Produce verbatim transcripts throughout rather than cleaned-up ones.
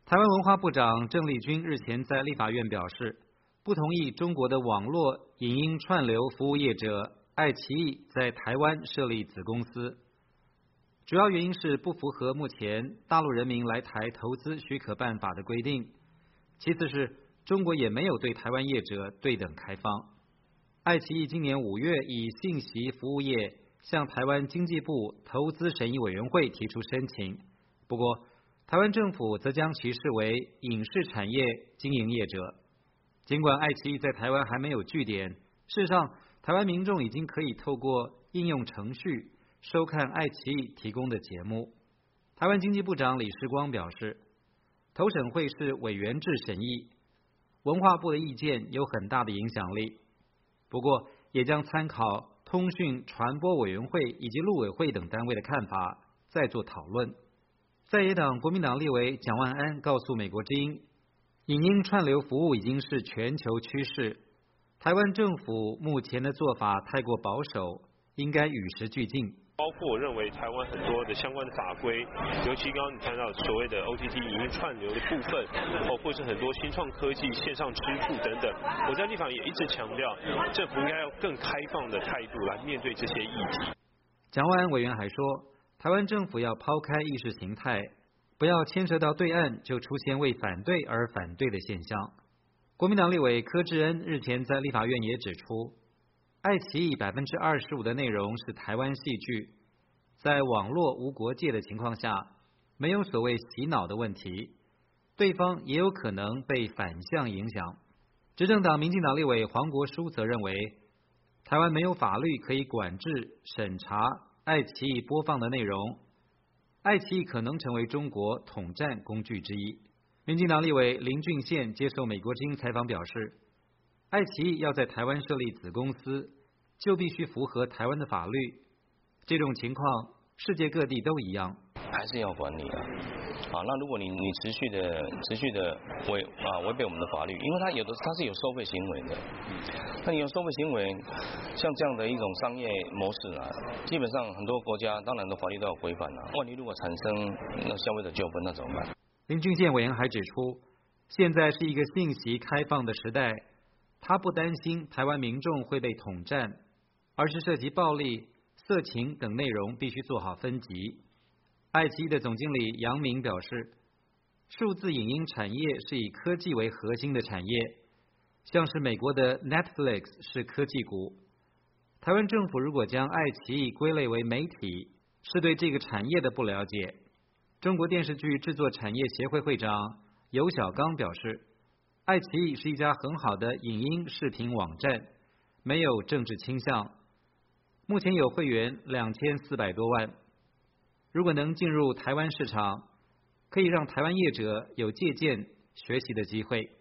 台湾文化部长郑丽君日前在立法院表示，不同意中国的网络影音串流服务业者爱奇艺在台湾设立子公司，主要原因是不符合目前大陆人民来台投资许可办法的规定，其次是中国也没有对台湾业者对等开放。爱奇艺今年五月以信息服务业向台湾经济部投资审议委员会提出申请，不过台湾政府则将其视为影视产业经营业者。尽管爱奇艺在台湾还没有据点，事实上台湾民众已经可以透过应用程序收看爱奇艺提供的节目。台湾经济部长李世光表示，投审会是委员制审议，文化部的意见有很大的影响力，不过也将参考通讯传播委员会以及陆委会等单位的看法，再做讨论。在野党国民党立委蒋万安告诉美国之音，影音串流服务已经是全球趋势，台湾政府目前的做法太过保守，应该与时俱进。 包括我认为台湾很多的相关的法规，尤其刚刚你看到所谓的 O T T 影音串流的部分，哦，或是很多新创科技、线上支付等等，我在立法也一直强调，政府应该要更开放的态度来面对这些议题。 蒋万安委员还说，台湾政府要抛开意识形态，不要牵涉到对岸就出现为反对而反对的现象。国民党立委柯志恩日前在立法院也指出，爱奇艺百分之二十五的内容是台湾戏剧，在网络无国界的情况下，没有所谓洗脑的问题，对方也有可能被反向影响。执政党民进党立委黄国书则认为，台湾没有法律可以管制审查爱奇艺播放的内容，爱奇艺可能成为中国统战工具之一。民进党立委林俊宪接受美国之音采访表示，爱奇艺要在台湾设立子公司，就必须符合台湾的法律。这种情况，世界各地都一样， 还是要管理的。啊，那如果你你持续的持续的违啊违背我们的法律，因为它有的它是有收费行为的，那你有收费行为，像这样的一种商业模式啊，基本上很多国家当然的法律都要规范啊。万一如果产生那消费者纠纷，那怎么办？ 林俊宪委员还指出，现在是一个信息开放的时代，他不担心台湾民众会被统战，而是涉及暴力、色情等内容必须做好分级。爱奇艺的总经理杨明表示，数字影音产业是以科技为核心的产业，像是美国的 Netflix 是科技股。台湾政府如果将爱奇艺归类为媒体，是对这个产业的不了解。中国电视剧制作产业协会会长尤小刚表示，爱奇艺是一家很好的影音视频网站，没有政治倾向，目前有会员两千四百多万。如果能进入台湾市场，可以让台湾业者有借鉴学习的机会。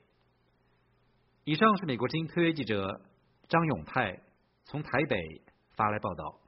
以上是美国之音特约记者张永泰从台北发来报道。